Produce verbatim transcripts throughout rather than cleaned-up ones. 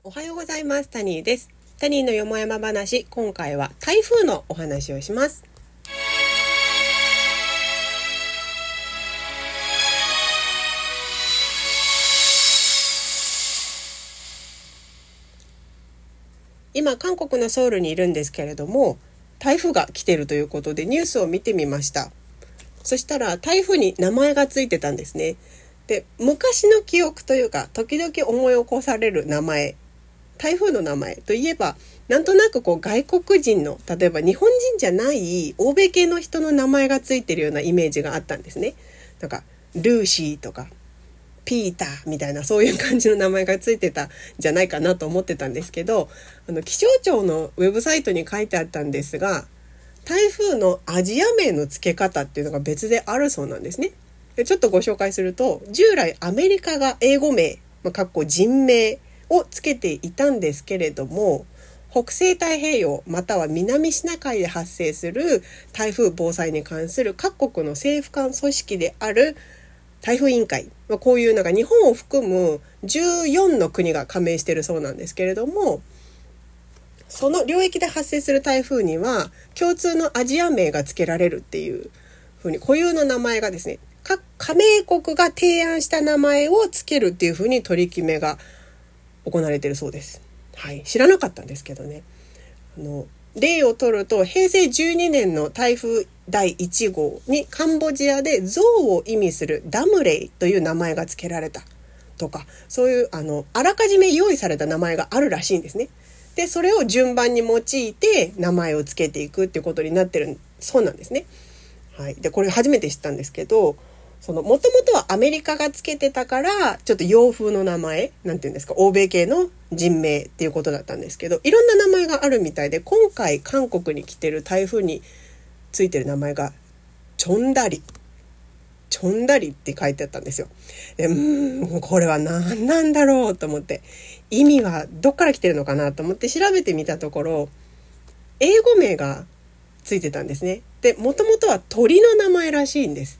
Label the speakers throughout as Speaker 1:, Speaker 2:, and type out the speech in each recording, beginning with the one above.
Speaker 1: おはようございます。タニーです。タニーのよもやま話、今回は台風のお話をします。今韓国のソウルにいるんですけれども、台風が来ているということでニュースを見てみました。そしたら台風に名前がついてたんですね。で、昔の記憶というか時々思い起こされる名前、台風の名前といえば、なんとなくこう外国人の、例えば日本人じゃない欧米系の人の名前がついてるようなイメージがあったんですね。なんかルーシーとかピーターみたいな、そういう感じの名前がついてたんじゃないかなと思ってたんですけど、あの気象庁のウェブサイトに書いてあったんですが、台風のアジア名の付け方っていうのが別であるそうなんですね。でちょっとご紹介すると、従来アメリカが英語名、まあ、かっこ人名をつけていたんですけれども、北西太平洋または南シナ海で発生する台風防災に関する各国の政府間組織である台風委員会、こういうなんか日本を含むじゅうよんの国が加盟しているそうなんですけれども、その領域で発生する台風には共通のアジア名が付けられるっていうふうに、固有の名前がですね、各加盟国が提案した名前を付けるっていうふうに取り決めが行われているそうです。はい、知らなかったんですけどね。あの例を取ると、平成じゅうにねんの台風だいいち号にカンボジアで象を意味するダムレイという名前が付けられたとか、そういうあのあらかじめ用意された名前があるらしいんですね。でそれを順番に用いて名前を付けていくっていうことになってるそうなんですね。はい、でこれ初めて知ったんですけど、その元々はアメリカがつけてたからちょっと洋風の名前、なんていうんですか、欧米系の人名っていうことだったんですけど、いろんな名前があるみたいで、今回韓国に来てる台風についてる名前がチョンダリチョンダリって書いてあったんですよ。でうーんこれは何なんだろうと思って、意味はどっから来てるのかなと思って調べてみたところ、英語名がついてたんですね。で元々は鳥の名前らしいんです。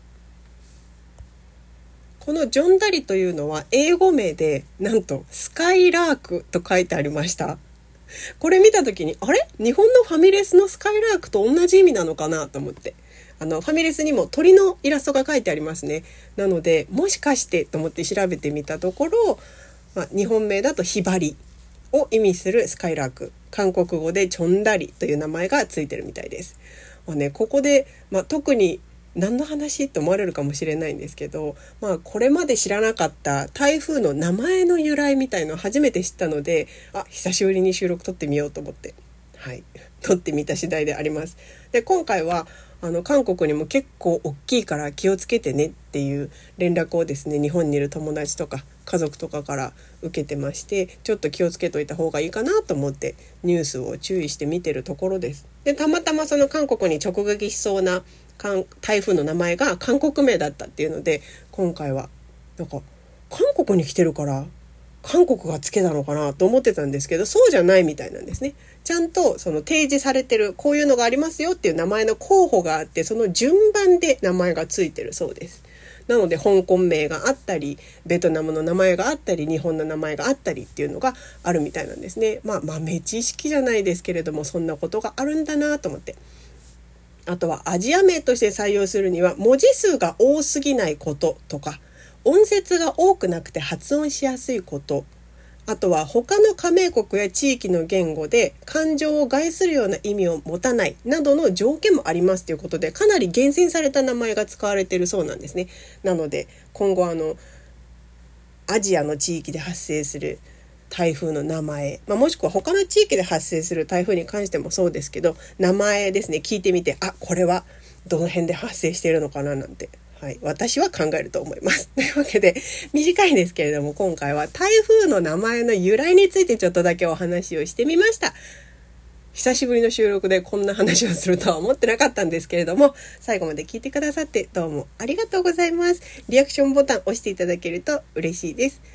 Speaker 1: このジョンダリというのは英語名で、なんとスカイラークと書いてありました。これ見た時に、あれ日本のファミレスのスカイラークと同じ意味なのかなと思って、あのファミレスにも鳥のイラストが書いてありますね。なのでもしかしてと思って調べてみたところ、まあ、日本名だとヒバリを意味するスカイラーク、韓国語でチョンダリという名前がついてるみたいです。まあね、ここで、まあ、特に何の話と思われるかもしれないんですけど、まあこれまで知らなかった台風の名前の由来みたいのを初めて知ったので、あ、久しぶりに収録撮ってみようと思って、はい、撮ってみた次第であります。で今回はあの韓国にも結構大きいから気をつけてねっていう連絡をですね、日本にいる友達とか家族とかから受けてまして、ちょっと気をつけといた方がいいかなと思ってニュースを注意して見てるところです。でたまたまその韓国に直撃しそうな台風の名前が韓国名だったっていうので、今回はなんか韓国に来てるから韓国がつけたのかなと思ってたんですけど、そうじゃないみたいなんですね。ちゃんとその提示されてる、こういうのがありますよっていう名前の候補があって、その順番で名前がついてるそうです。なので香港名があったり、ベトナムの名前があったり、日本の名前があったりっていうのがあるみたいなんですね。まあ豆知識じゃないですけれども、そんなことがあるんだなと思って。あとはアジア名として採用するには文字数が多すぎないこととか、音節が多くなくて発音しやすいこと、あとは他の加盟国や地域の言語で感情を害するような意味を持たないなどの条件もありますということで、かなり厳選された名前が使われているそうなんですね。なので今後あのアジアの地域で発生する台風の名前、まあ、もしくは他の地域で発生する台風に関してもそうですけど、名前ですね、聞いてみて、あ、これはどの辺で発生しているのかななんて、はい、私は考えると思います。というわけで短いですけれども、今回は台風の名前の由来についてちょっとだけお話をしてみました。久しぶりの収録でこんな話をするとは思ってなかったんですけれども、最後まで聞いてくださってどうもありがとうございます。リアクションボタン押していただけると嬉しいです。